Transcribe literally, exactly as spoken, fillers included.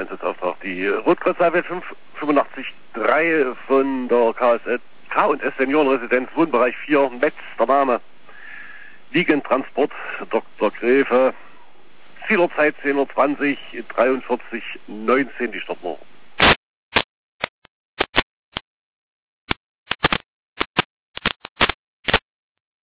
Einsatzauftrag. Die Rotkreuz A W fünf fünfundachtzig drei von der K S K und S Seniorenresidenz, Wohnbereich vier, Metz, der Name. Wiegentransport, Doktor Gräfe. Zielerzeit zehn Uhr zwanzig, dreiundvierzig neunzehn, die Startnummer.